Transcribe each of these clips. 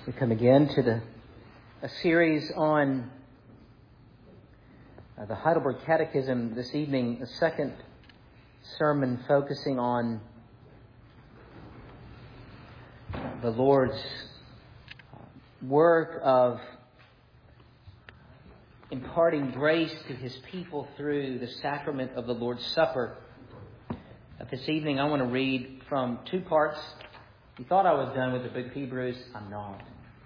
We come again to a series on the Heidelberg Catechism this evening, the second sermon focusing on the Lord's work of imparting grace to His people through the sacrament of the Lord's Supper. This evening I want to read from two parts. You thought I was done with the book of Hebrews. I'm not.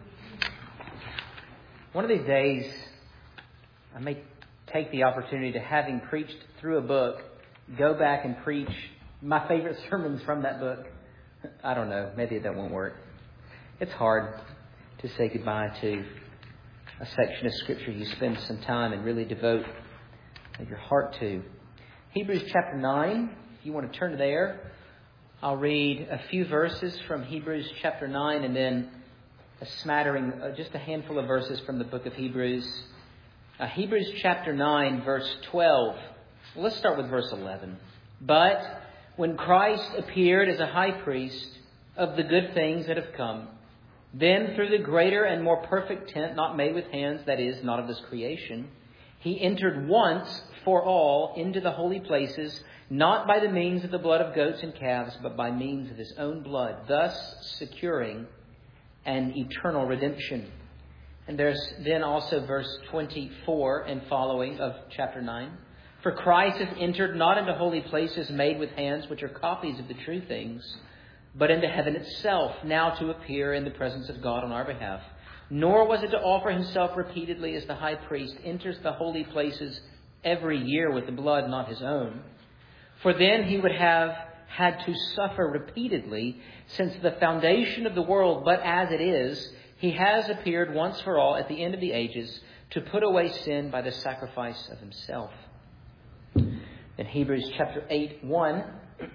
One of these days, I may take the opportunity to, having preached through a book, go back and preach my favorite sermons from that book. I don't know. Maybe that won't work. It's hard to say goodbye to a section of Scripture you spend some time and really devote your heart to. Hebrews chapter 9, if you want to turn there, I'll read a few verses from Hebrews chapter 9 and then a smattering, just a handful of verses from the book of Hebrews. Hebrews chapter 9, verse 12. Well, let's start with verse 11. But when Christ appeared as a high priest of the good things that have come, then through the greater and more perfect tent, not made with hands, that is, not of this creation, He entered once for all into the holy places, not by the means of the blood of goats and calves, but by means of His own blood, thus securing an eternal redemption. And there's then also verse 24 and following of chapter 9. For Christ hath entered not into holy places made with hands, which are copies of the true things, but into heaven itself, now to appear in the presence of God on our behalf. Nor was it to offer Himself repeatedly, as the high priest enters the holy places every year with the blood not his own. For then He would have had to suffer repeatedly since the foundation of the world. But as it is, He has appeared once for all at the end of the ages to put away sin by the sacrifice of Himself. In Hebrews chapter 8, 1...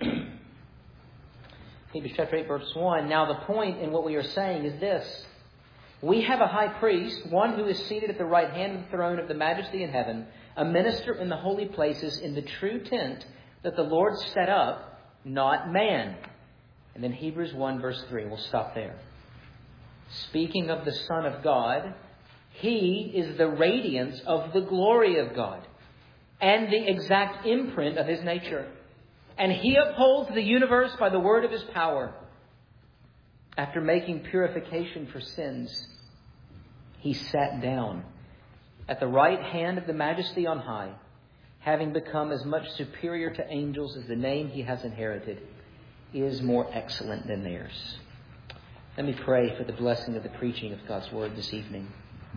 Hebrews chapter 8, verse 1. Now the point in what we are saying is this. We have a high priest, one who is seated at the right hand of the throne of the majesty in heaven, a minister in the holy places in the true tent that the Lord set up, not man. And then Hebrews 1, verse 3. We'll stop there. Speaking of the Son of God, He is the radiance of the glory of God and the exact imprint of His nature. And He upholds the universe by the word of His power. After making purification for sins, He sat down at the right hand of the majesty on high, having become as much superior to angels as the name He has inherited is more excellent than theirs. Let me pray for the blessing of the preaching of God's word this evening.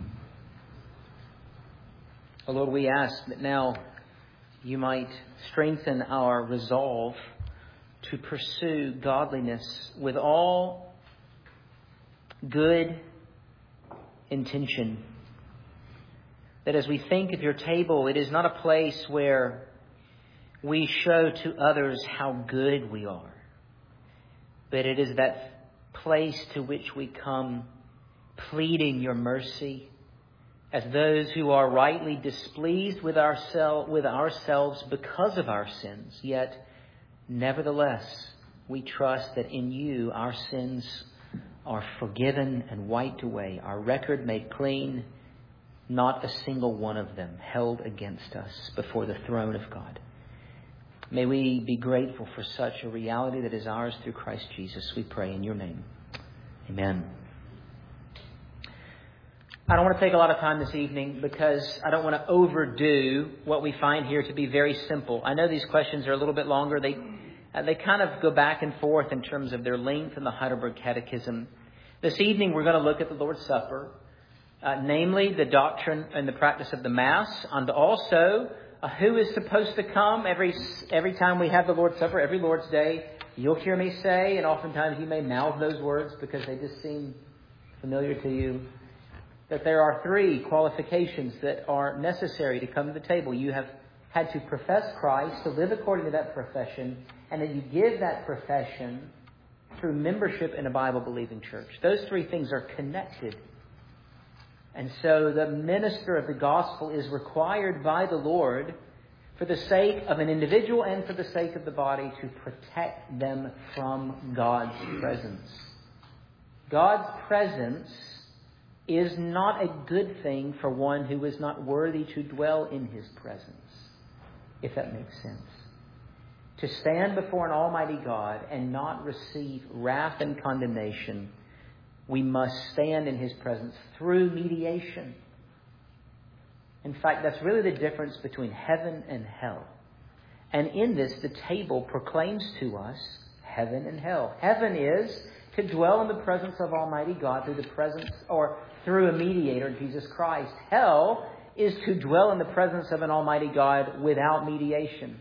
Oh Lord, we ask that now You might strengthen our resolve to pursue godliness with all good intention. That as we think of Your table, it is not a place where we show to others how good we are, but it is that place to which we come pleading Your mercy as those who are rightly displeased with ourselves because of our sins. Yet, nevertheless, we trust that in You our sins are forgiven and wiped away, our record made clean, not a single one of them held against us before the throne of God. May we be grateful for such a reality that is ours through Christ Jesus. We pray in Your name. Amen. I don't want to take a lot of time this evening because I don't want to overdo what we find here to be very simple. I know these questions are a little bit longer. They kind of go back and forth in terms of their length in the Heidelberg Catechism. This evening we're going to look at the Lord's Supper, namely the doctrine and the practice of the Mass, and also who is supposed to come every time we have the Lord's Supper, every Lord's Day. You'll hear me say, and oftentimes you may mouth those words because they just seem familiar to you, that there are three qualifications that are necessary to come to the table. You have had to profess Christ, to live according to that profession, and then you give that profession through membership in a Bible-believing church. Those three things are connected. And so the minister of the gospel is required by the Lord, for the sake of an individual and for the sake of the body, to protect them from God's presence. God's presence is not a good thing for one who is not worthy to dwell in His presence, if that makes sense. To stand before an almighty God and not receive wrath and condemnation, we must stand in His presence through mediation. In fact, that's really the difference between heaven and hell. And in this, the table proclaims to us heaven and hell. Heaven is to dwell in the presence of Almighty God through the presence or through a mediator, Jesus Christ. Hell is to dwell in the presence of an Almighty God without mediation.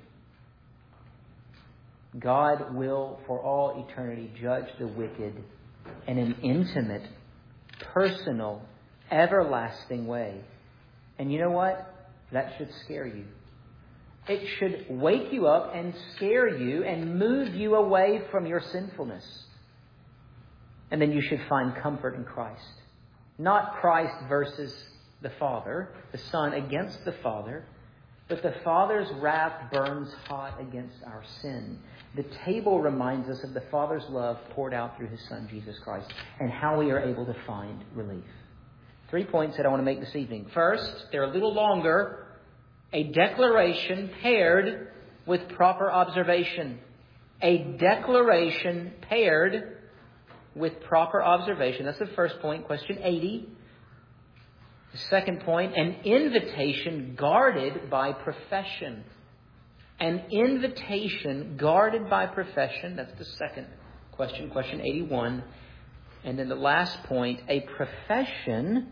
God will, for all eternity, judge the wicked in an intimate, personal, everlasting way. And you know what? That should scare you. It should wake you up and scare you and move you away from your sinfulness. And then you should find comfort in Christ. Not Christ versus the Father, the Son against the Father, but the Father's wrath burns hot against our sin. The table reminds us of the Father's love poured out through His Son, Jesus Christ, and how we are able to find relief. 3 points that I want to make this evening. First, they're a little longer. A declaration paired with proper observation. A declaration paired with proper observation. That's the first point, question 80. The second point, an invitation guarded by profession. An invitation guarded by profession. That's the second question, question 81. And then the last point, a profession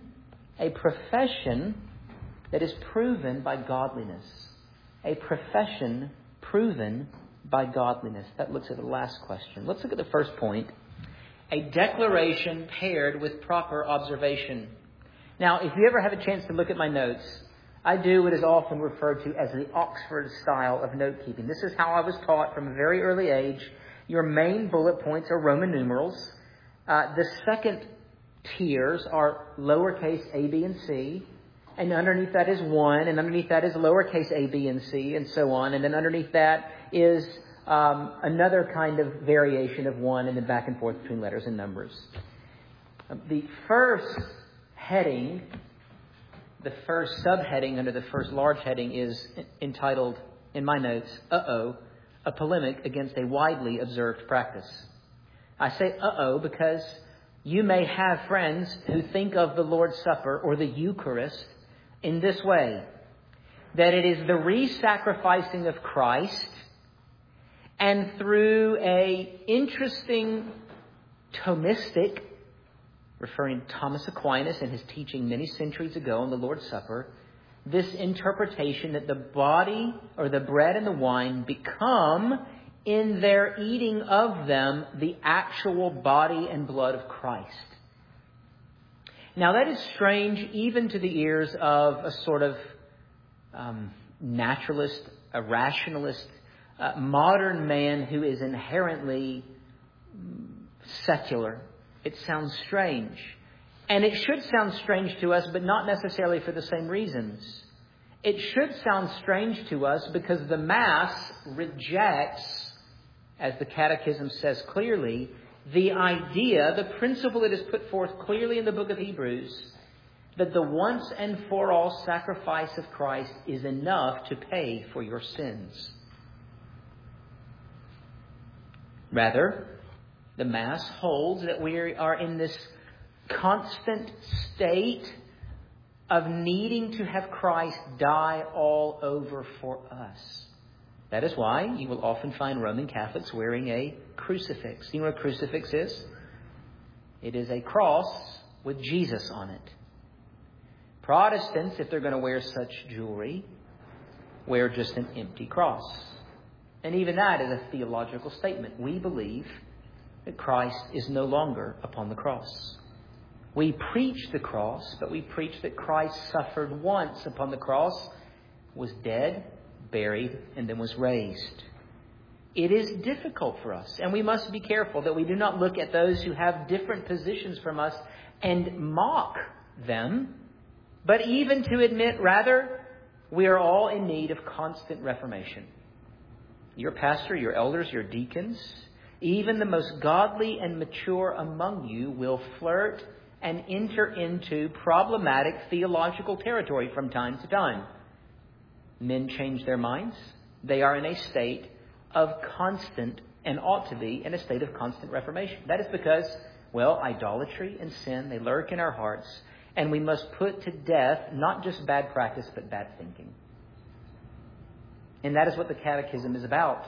that is proven by godliness. A profession proven by godliness. That looks at the last question. Let's look at the first point. A declaration paired with proper observation. Now, if you ever have a chance to look at my notes, I do what is often referred to as the Oxford style of note-keeping. This is how I was taught from a very early age. Your main bullet points are Roman numerals. The second tiers are lowercase a, b, and c. And underneath that is 1, and underneath that is lowercase a, b, and c, and so on. And then underneath that is another kind of variation of 1, and then back and forth between letters and numbers. The first heading, the first subheading under the first large heading is entitled, in my notes, a polemic against a widely observed practice. I say because you may have friends who think of the Lord's Supper or the Eucharist in this way, that it is the re-sacrificing of Christ, and through a interesting Thomistic, referring to Thomas Aquinas and his teaching many centuries ago on the Lord's Supper, this interpretation that the body or the bread and the wine become, in their eating of them, the actual body and blood of Christ. Now that is strange even to the ears of a sort of naturalist, a rationalist, modern man who is inherently secular. It sounds strange. And it should sound strange to us, but not necessarily for the same reasons. It should sound strange to us because the Mass rejects, as the Catechism says clearly, the idea, the principle that is put forth clearly in the book of Hebrews, that the once and for all sacrifice of Christ is enough to pay for your sins. Rather, the Mass holds that we are in this constant state of needing to have Christ die all over for us. That is why you will often find Roman Catholics wearing a crucifix. You know what a crucifix is? It is a cross with Jesus on it. Protestants, if they're going to wear such jewelry, wear just an empty cross. And even that is a theological statement. We believe that Christ is no longer upon the cross. We preach the cross, but we preach that Christ suffered once upon the cross, was dead, buried, and then was raised. It is difficult for us, and we must be careful that we do not look at those who have different positions from us and mock them, but even to admit, rather, we are all in need of constant reformation. Your pastor, your elders, your deacons, even the most godly and mature among you will flirt and enter into problematic theological territory from time to time. Men change their minds. They are in a state of constant, and ought to be in a state of constant reformation. That is because, well, idolatry and sin, they lurk in our hearts, and we must put to death not just bad practice, but bad thinking. And that is what the Catechism is about.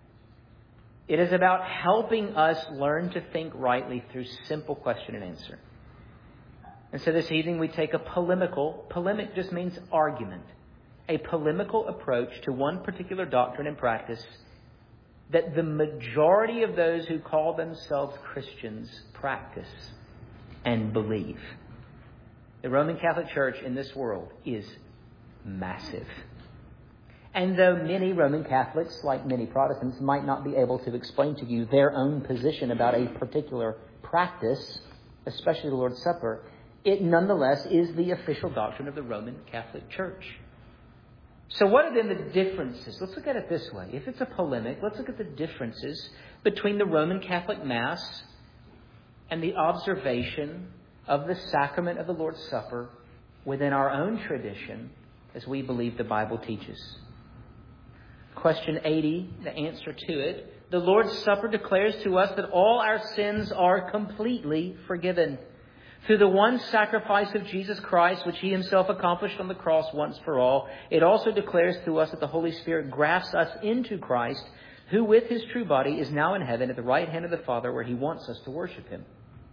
It is about helping us learn to think rightly through simple question and answer. And so this evening we take a polemic just means argument, a polemical approach to one particular doctrine and practice that the majority of those who call themselves Christians practice and believe. The Roman Catholic Church in this world is massive. And though many Roman Catholics, like many Protestants, might not be able to explain to you their own position about a particular practice, especially the Lord's Supper, it nonetheless is the official doctrine of the Roman Catholic Church. So what are then the differences? Let's look at it this way. If it's a polemic, let's look at the differences between the Roman Catholic Mass and the observation of the sacrament of the Lord's Supper within our own tradition as we believe the Bible teaches. Question 80, the answer to it. The Lord's Supper declares to us that all our sins are completely forgiven through the one sacrifice of Jesus Christ, which He Himself accomplished on the cross once for all. It also declares to us that the Holy Spirit grafts us into Christ, who with His true body is now in heaven at the right hand of the Father, where He wants us to worship Him.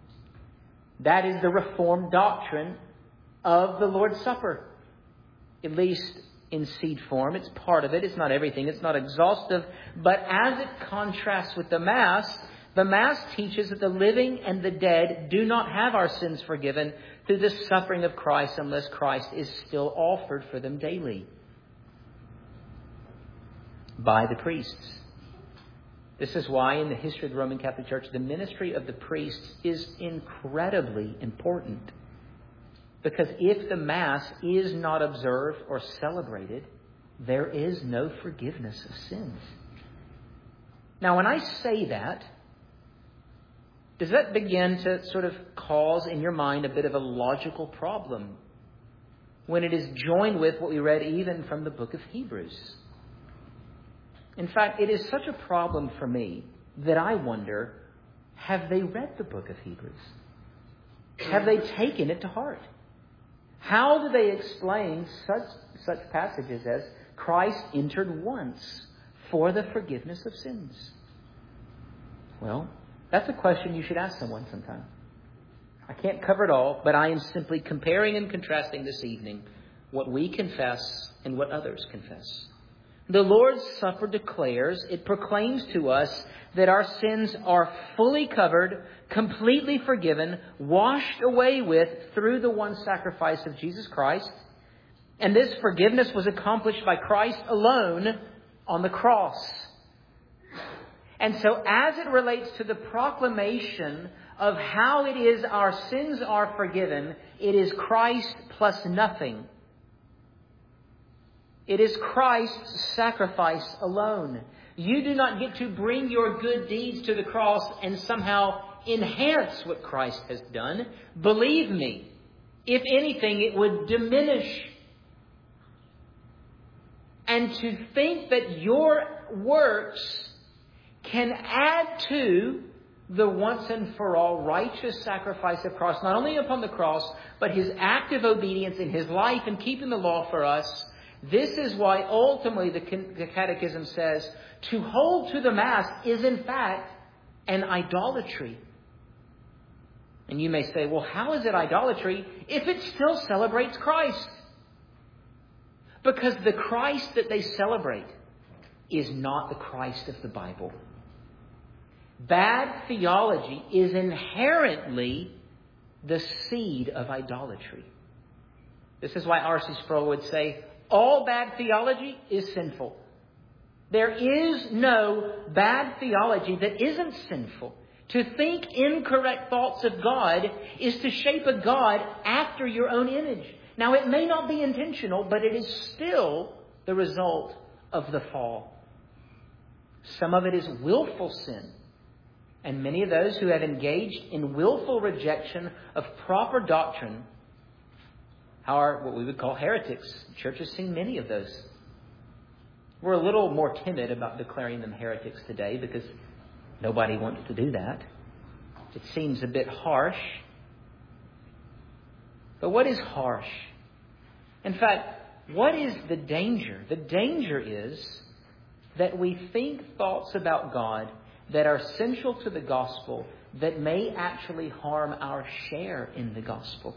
That is the Reformed doctrine of the Lord's Supper, at least in seed form. It's part of it. It's not everything. It's not exhaustive. But as it contrasts with the Mass teaches that the living and the dead do not have our sins forgiven through the suffering of Christ unless Christ is still offered for them daily by the priests. This is why in the history of the Roman Catholic Church, the ministry of the priests is incredibly important. Because if the Mass is not observed or celebrated, there is no forgiveness of sins. Now, when I say that, does that begin to sort of cause in your mind a bit of a logical problem when it is joined with what we read even from the book of Hebrews? In fact, it is such a problem for me that I wonder, have they read the book of Hebrews? Have they taken it to heart? How do they explain such passages as Christ entered once for the forgiveness of sins? Well, that's a question you should ask someone sometime. I can't cover it all, but I am simply comparing and contrasting this evening what we confess and what others confess. The Lord's Supper declares, it proclaims to us that our sins are fully covered, completely forgiven, washed away with through the one sacrifice of Jesus Christ. And this forgiveness was accomplished by Christ alone on the cross. And so as it relates to the proclamation of how it is our sins are forgiven, it is Christ plus nothing. It is Christ's sacrifice alone. You do not get to bring your good deeds to the cross and somehow enhance what Christ has done. Believe me, if anything, it would diminish. And to think that your works can add to the once and for all righteous sacrifice of Christ, not only upon the cross, but His active obedience in His life and keeping the law for us. This is why ultimately the Catechism says to hold to the Mass is in fact an idolatry. And you may say, well, how is it idolatry if it still celebrates Christ? Because the Christ that they celebrate is not the Christ of the Bible. Bad theology is inherently the seed of idolatry. This is why R.C. Sproul would say, all bad theology is sinful. There is no bad theology that isn't sinful. To think incorrect thoughts of God is to shape a God after your own image. Now, it may not be intentional, but it is still the result of the fall. Some of it is willful sin. And many of those who have engaged in willful rejection of proper doctrine are what we would call heretics. Churches sing many of those. We're a little more timid about declaring them heretics today because nobody wants to do that. It seems a bit harsh. But what is harsh? In fact, what is the danger? The danger is that we think thoughts about God that are central to the gospel that may actually harm our share in the gospel.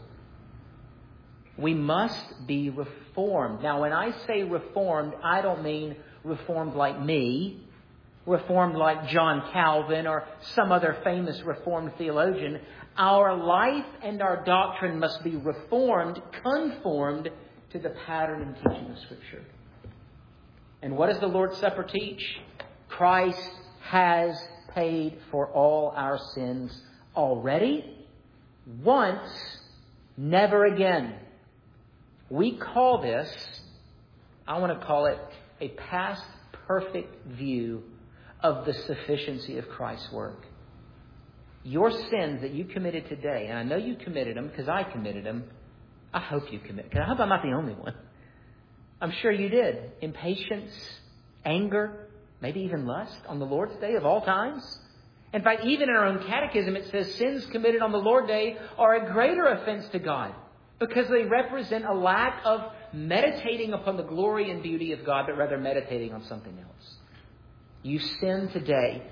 We must be reformed. Now, when I say reformed, I don't mean reformed like me, reformed like John Calvin or some other famous Reformed theologian. Our life and our doctrine must be reformed, conformed to the pattern and teaching of Scripture. And what does the Lord's Supper teach? Christ has paid for all our sins already, once, never again. We call this, I want to call it, a past perfect view of the sufficiency of Christ's work. Your sins that you committed today, and I know you committed them because I committed them. I hope you committed them. I hope I'm not the only one. I'm sure you did. Impatience, anger, maybe even lust on the Lord's Day of all times. In fact, even in our own catechism, it says sins committed on the Lord's Day are a greater offense to God because they represent a lack of meditating upon the glory and beauty of God, but rather meditating on something else. You sin today.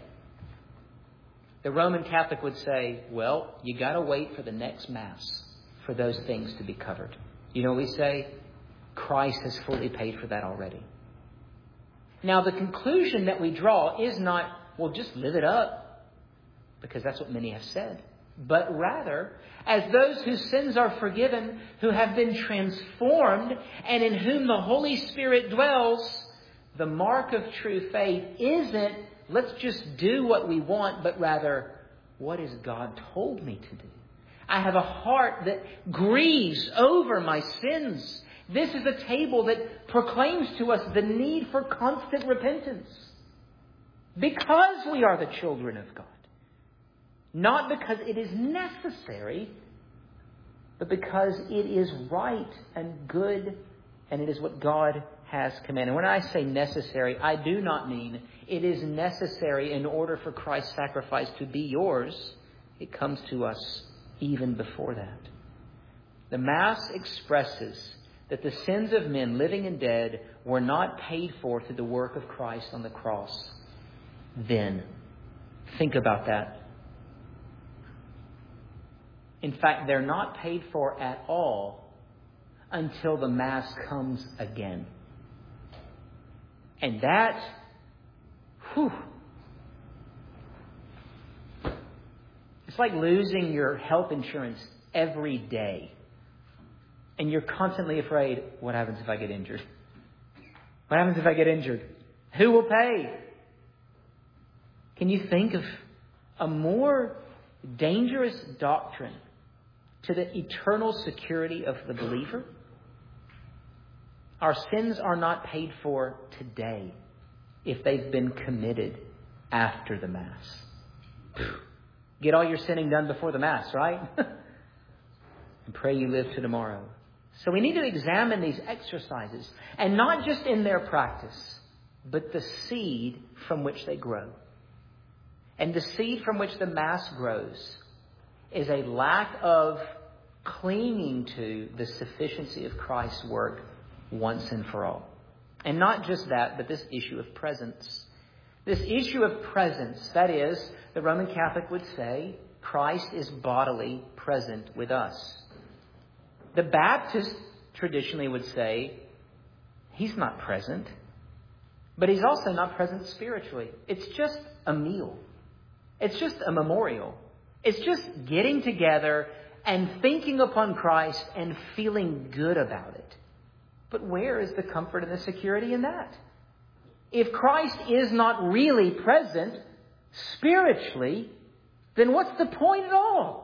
The Roman Catholic would say, well, you got to wait for the next Mass for those things to be covered. You know what we say? Christ has fully paid for that already. Now, the conclusion that we draw is not, well, just live it up, because that's what many have said. But rather, as those whose sins are forgiven, who have been transformed, and in whom the Holy Spirit dwells, the mark of true faith isn't, let's just do what we want, but rather, what has God told me to do? I have a heart that grieves over my sins. This is a table that proclaims to us the need for constant repentance. Because we are the children of God. Not because it is necessary, but because it is right and good, and it is what God has commanded. When I say necessary, I do not mean it is necessary in order for Christ's sacrifice to be yours. It comes to us even before that. The Mass expresses that the sins of men, living and dead, were not paid for through the work of Christ on the cross. Then, think about that. In fact, they're not paid for at all until the Mass comes again. And that, it's like losing your health insurance every day. And you're constantly afraid, what happens if I get injured? What happens if I get injured? Who will pay? Can you think of a more dangerous doctrine to the eternal security of the believer? Our sins are not paid for today if they've been committed after the Mass. Get all your sinning done before the Mass, right? And pray you live to tomorrow. So we need to examine these exercises, and not just in their practice, but the seed from which they grow. And the seed from which the Mass grows is a lack of clinging to the sufficiency of Christ's work once and for all. And not just that, but this issue of presence. This issue of presence, that is, the Roman Catholic would say, Christ is bodily present with us. The Baptist traditionally would say, He's not present, but He's also not present spiritually. It's just a meal. It's just a memorial. It's just getting together and thinking upon Christ and feeling good about it. But where is the comfort and the security in that? If Christ is not really present spiritually, then what's the point at all?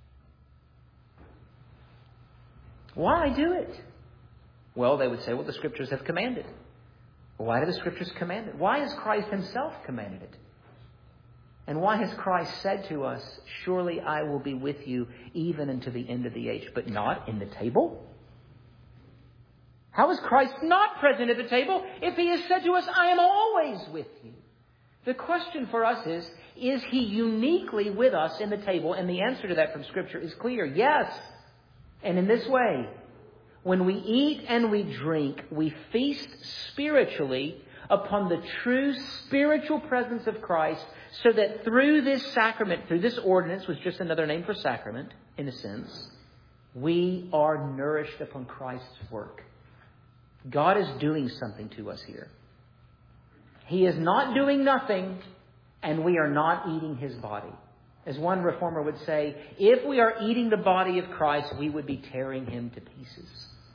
Why do it? Well, they would say, well, the Scriptures have commanded. Why do the Scriptures command it? Why has Christ Himself commanded it? And why has Christ said to us, surely I will be with you even unto the end of the age, but not in the table? How is Christ not present at the table if he has said to us, I am always with you? The question for us is he uniquely with us in the table? And the answer to that from Scripture is clear. Yes. And in this way, when we eat and we drink, we feast spiritually upon the true spiritual presence of Christ, so that through this sacrament, through this ordinance, which is just another name for sacrament, in a sense, we are nourished upon Christ's work. God is doing something to us here. He is not doing nothing, and we are not eating his body. As one reformer would say, if we are eating the body of Christ, we would be tearing him to pieces.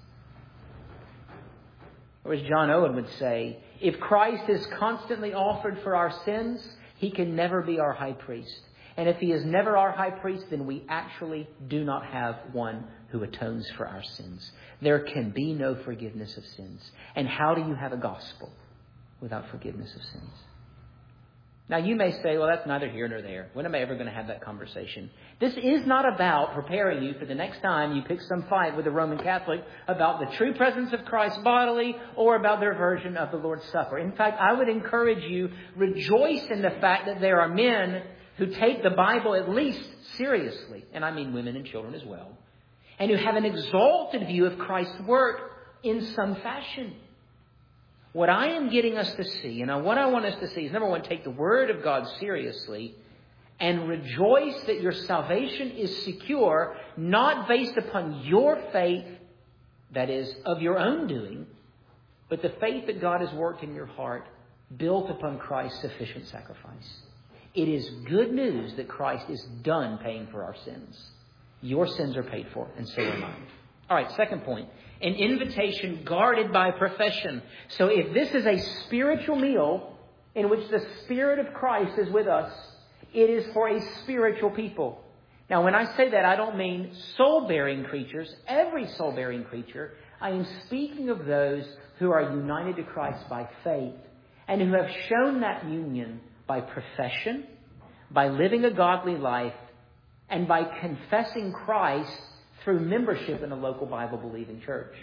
Or as John Owen would say, if Christ is constantly offered for our sins, he can never be our high priest. And if he is never our high priest, then we actually do not have one who atones for our sins. There can be no forgiveness of sins. And how do you have a gospel without forgiveness of sins? Now you may say, well, that's neither here nor there. When am I ever going to have that conversation? This is not about preparing you for the next time you pick some fight with a Roman Catholic about the true presence of Christ bodily or about their version of the Lord's Supper. In fact, I would encourage you, rejoice in the fact that there are men who take the Bible at least seriously, and I mean women and children as well, and who have an exalted view of Christ's work in some fashion. What I am getting us to see, and what I want us to see is, number one, take the Word of God seriously and rejoice that your salvation is secure, not based upon your faith, that is, of your own doing, but the faith that God has worked in your heart, built upon Christ's sufficient sacrifice. It is good news that Christ is done paying for our sins. Your sins are paid for, and so are mine. All right, second point. An invitation guarded by profession. So if this is a spiritual meal in which the Spirit of Christ is with us, it is for a spiritual people. Now, when I say that, I don't mean soul-bearing creatures, every soul-bearing creature. I am speaking of those who are united to Christ by faith and who have shown that union by profession, by living a godly life, and by confessing Christ through membership in a local Bible-believing church.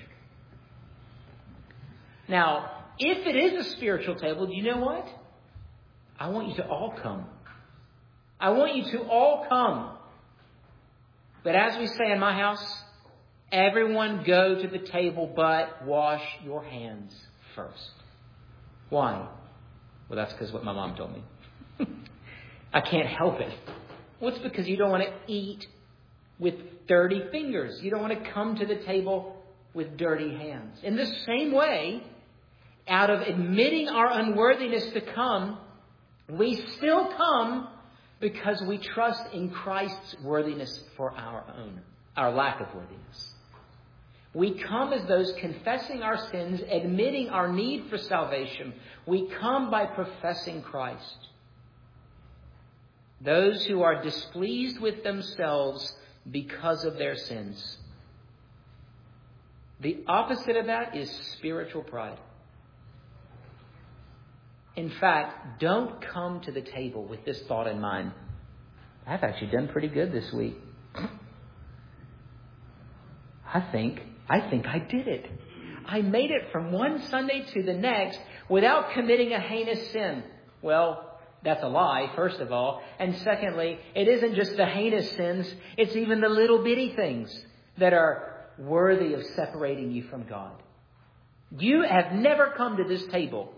Now, if it is a spiritual table, do you know what? I want you to all come. I want you to all come. But as we say in my house, everyone go to the table but wash your hands first. Why? Well, that's because what my mom told me. I can't help it. Well, it's because you don't want to eat with dirty fingers. You don't want to come to the table with dirty hands. In the same way, out of admitting our unworthiness to come, we still come because we trust in Christ's worthiness for our lack of worthiness. We come as those confessing our sins, admitting our need for salvation. We come by professing Christ. Those who are displeased with themselves because of their sins. The opposite of that is spiritual pride. In fact, don't come to the table with this thought in mind. I've actually done pretty good this week. I think I did it. I made it from one Sunday to the next without committing a heinous sin. Well, that's a lie, first of all. And secondly, it isn't just the heinous sins. It's even the little bitty things that are worthy of separating you from God. You have never come to this table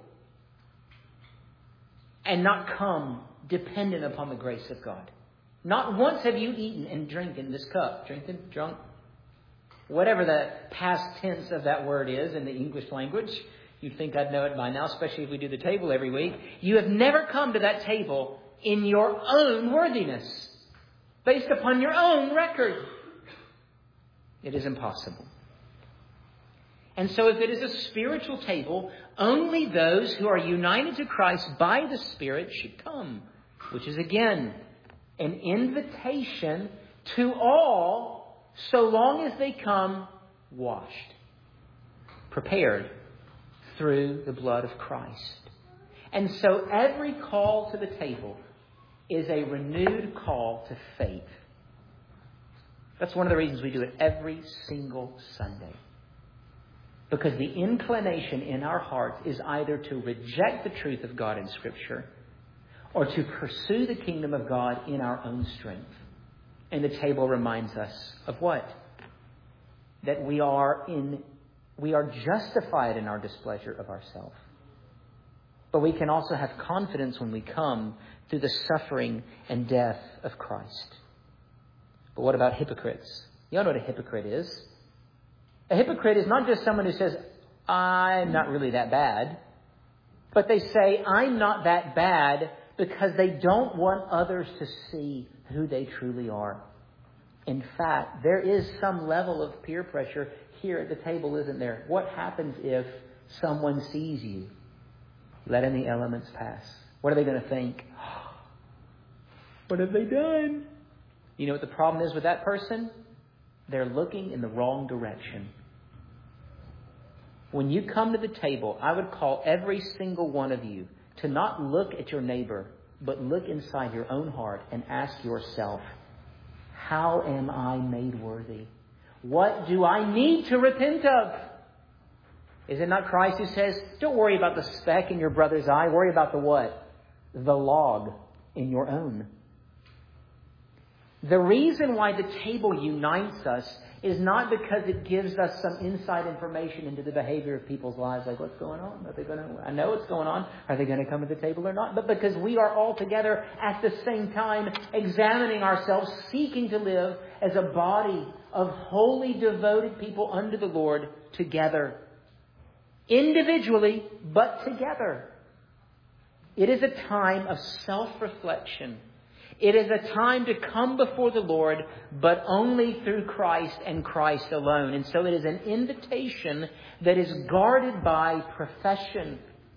and not come dependent upon the grace of God. Not once have you eaten and drinking this cup. Drinking, drunk, whatever the past tense of that word is in the English language. You'd think I'd know it by now, especially if we do the table every week. You have never come to that table in your own worthiness, based upon your own record. It is impossible. And so if it is a spiritual table, only those who are united to Christ by the Spirit should come, which is again an invitation to all, so long as they come washed, prepared through the blood of Christ. And so every call to the table is a renewed call to faith. That's one of the reasons we do it every single Sunday. Because the inclination in our hearts is either to reject the truth of God in Scripture or to pursue the kingdom of God in our own strength. And the table reminds us of what? That we are justified in our displeasure of ourselves. But we can also have confidence when we come through the suffering and death of Christ. But what about hypocrites? You all know what a hypocrite is. A hypocrite is not just someone who says, I'm not really that bad. But they say, I'm not that bad because they don't want others to see who they truly are. In fact, there is some level of peer pressure here at the table, isn't there? What happens if someone sees you letting the elements pass? What are they going to think? What have they done? You know what the problem is with that person? They're looking in the wrong direction. When you come to the table, I would call every single one of you to not look at your neighbor, but look inside your own heart and ask yourself, how am I made worthy? What do I need to repent of? Is it not Christ who says, don't worry about the speck in your brother's eye, worry about the what? The log in your own. The reason why the table unites us is not because it gives us some inside information into the behavior of people's lives, like what's going on? Are they going to? I know what's going on. Are they going to come to the table or not? But because we are all together at the same time, examining ourselves, seeking to live as a body of wholly devoted people unto the Lord together, individually, but together. It is a time of self-reflection. It is a time to come before the Lord, but only through Christ and Christ alone. And so it is an invitation that is guarded by profession.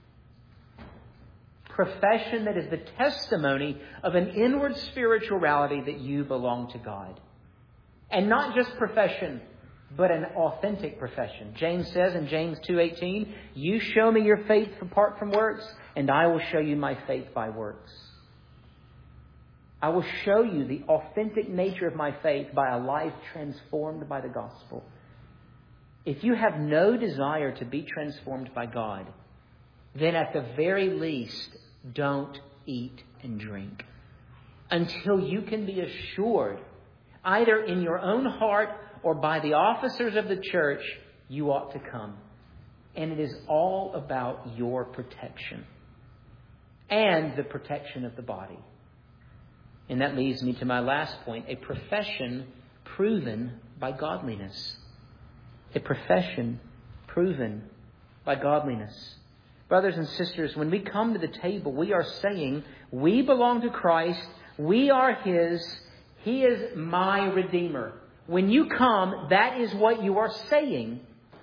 Profession that is the testimony of an inward spirituality that you belong to God. And not just profession, but an authentic profession. James says in James 2:18, you show me your faith apart from works, and I will show you my faith by works. I will show you the authentic nature of my faith by a life transformed by the gospel. If you have no desire to be transformed by God, then at the very least, don't eat and drink until you can be assured, either in your own heart or by the officers of the church, you ought to come. And it is all about your protection and the protection of the body. And that leads me to my last point, a profession proven by godliness. A profession proven by godliness. Brothers and sisters, when we come to the table, we are saying, we belong to Christ, we are His, He is my Redeemer. When you come, that is what you are saying.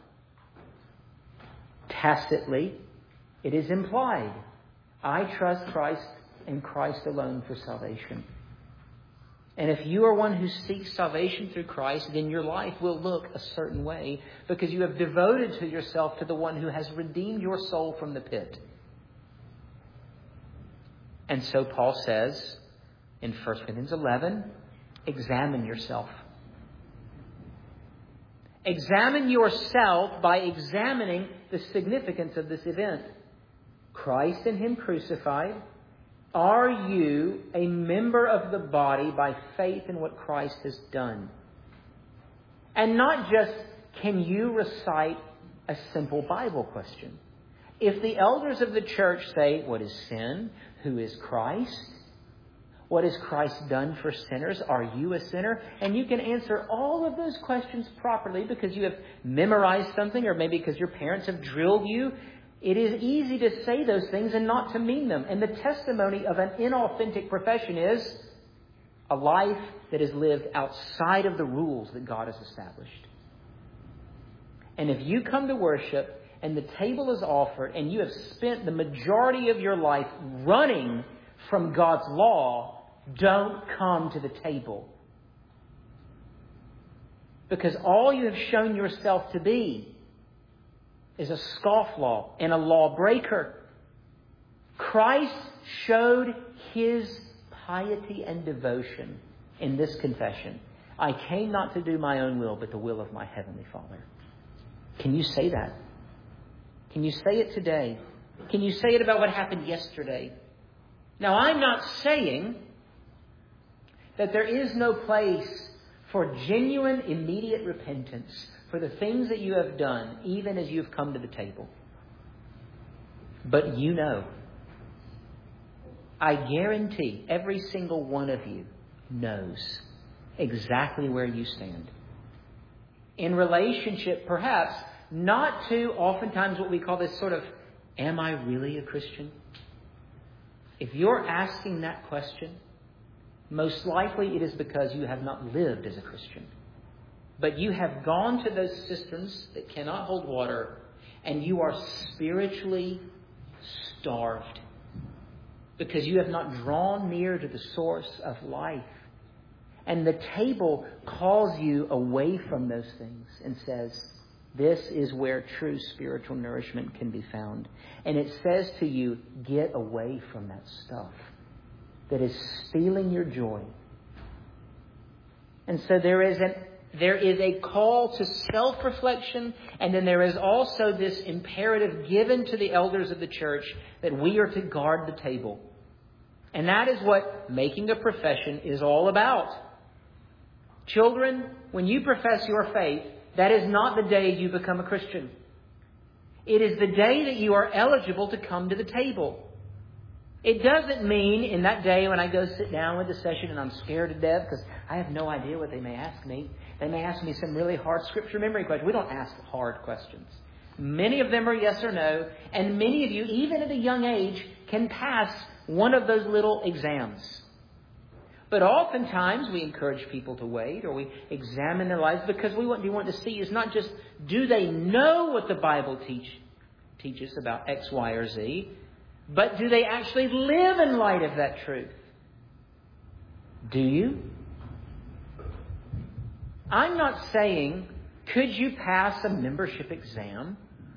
Tacitly, it is implied. I trust Christ and Christ alone for salvation. And if you are one who seeks salvation through Christ, then your life will look a certain way because you have devoted to yourself to the one who has redeemed your soul from the pit. And so Paul says in 1 Corinthians 11, examine yourself. Examine yourself by examining the significance of this event. Christ and Him crucified. Are you a member of the body by faith in what Christ has done? And not just, can you recite a simple Bible question? If the elders of the church say, what is sin? Who is Christ? What has Christ done for sinners? Are you a sinner? And you can answer all of those questions properly because you have memorized something, or maybe because your parents have drilled you. It is easy to say those things and not to mean them. And the testimony of an inauthentic profession is a life that is lived outside of the rules that God has established. And if you come to worship and the table is offered and you have spent the majority of your life running from God's law, don't come to the table. Because all you have shown yourself to be is a scofflaw and a lawbreaker. Christ showed His piety and devotion in this confession. I came not to do my own will, but the will of my Heavenly Father. Can you say that? Can you say it today? Can you say it about what happened yesterday? Now, I'm not saying that there is no place for genuine, immediate repentance for the things that you have done, even as you've come to the table. But you know, I guarantee every single one of you knows exactly where you stand. In relationship, perhaps, not to oftentimes what we call this sort of, am I really a Christian? If you're asking that question, most likely it is because you have not lived as a Christian. But you have gone to those cisterns that cannot hold water, and you are spiritually starved because you have not drawn near to the source of life. And the table calls you away from those things and says, this is where true spiritual nourishment can be found. And it says to you, get away from that stuff that is stealing your joy. And so there is a call to self-reflection, and then there is also this imperative given to the elders of the church that we are to guard the table. And that is what making a profession is all about. Children, when you profess your faith, that is not the day you become a Christian. It is the day that you are eligible to come to the table. It doesn't mean in that day when I go sit down with the session and I'm scared to death because I have no idea what they may ask me. They may ask me some really hard scripture memory questions. We don't ask hard questions. Many of them are yes or no. And many of you, even at a young age, can pass one of those little exams. But oftentimes we encourage people to wait, or we examine their lives because we want to see is not just do they know what the Bible teaches about X, Y, or Z, but do they actually live in light of that truth? Do you? I'm not saying, could you pass a membership exam?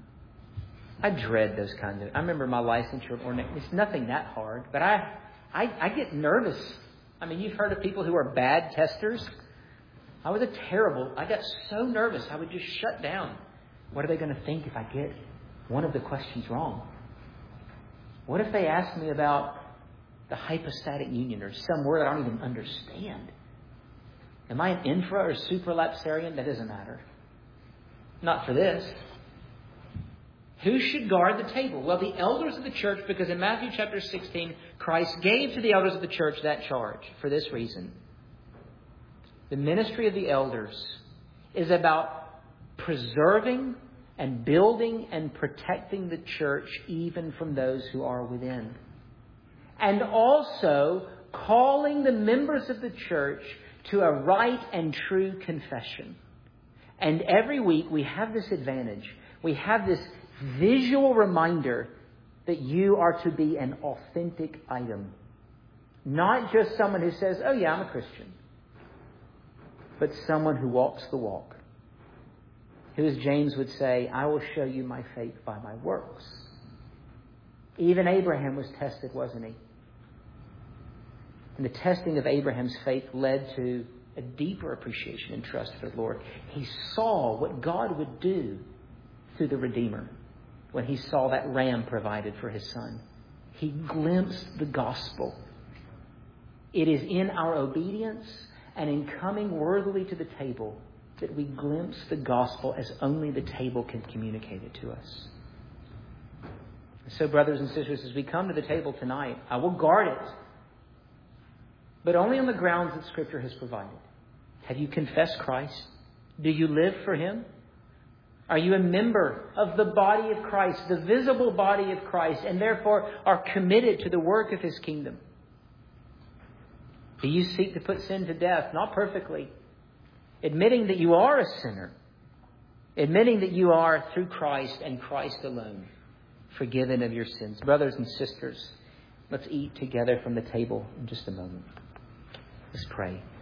I dread those kinds of... I remember my licensure ordination. It's nothing that hard, but I get nervous. I mean, you've heard of people who are bad testers. I got so nervous I would just shut down. What are they going to think if I get one of the questions wrong? What if they ask me about the hypostatic union or some word I don't even understand? Am I an infra or supralapsarian? That doesn't matter. Not for this. Who should guard the table? Well, the elders of the church, because in Matthew chapter 16, Christ gave to the elders of the church that charge for this reason. The ministry of the elders is about preserving and building and protecting the church even from those who are within. And also calling the members of the church to a right and true confession. And every week we have this advantage. We have this visual reminder that you are to be an authentic item. Not just someone who says, oh yeah, I'm a Christian. But someone who walks the walk. Who, as James would say, I will show you my faith by my works. Even Abraham was tested, wasn't he? And the testing of Abraham's faith led to a deeper appreciation and trust for the Lord. He saw what God would do through the Redeemer when he saw that ram provided for his son. He glimpsed the gospel. It is in our obedience and in coming worthily to the table that we glimpse the gospel as only the table can communicate it to us. So, brothers and sisters, as we come to the table tonight, I will guard it, but only on the grounds that Scripture has provided. Have you confessed Christ? Do you live for Him? Are you a member of the body of Christ, the visible body of Christ, and therefore are committed to the work of His kingdom? Do you seek to put sin to death? Not perfectly. Admitting that you are a sinner. Admitting that you are, through Christ and Christ alone, forgiven of your sins. Brothers and sisters, let's eat together from the table in just a moment. Let's pray.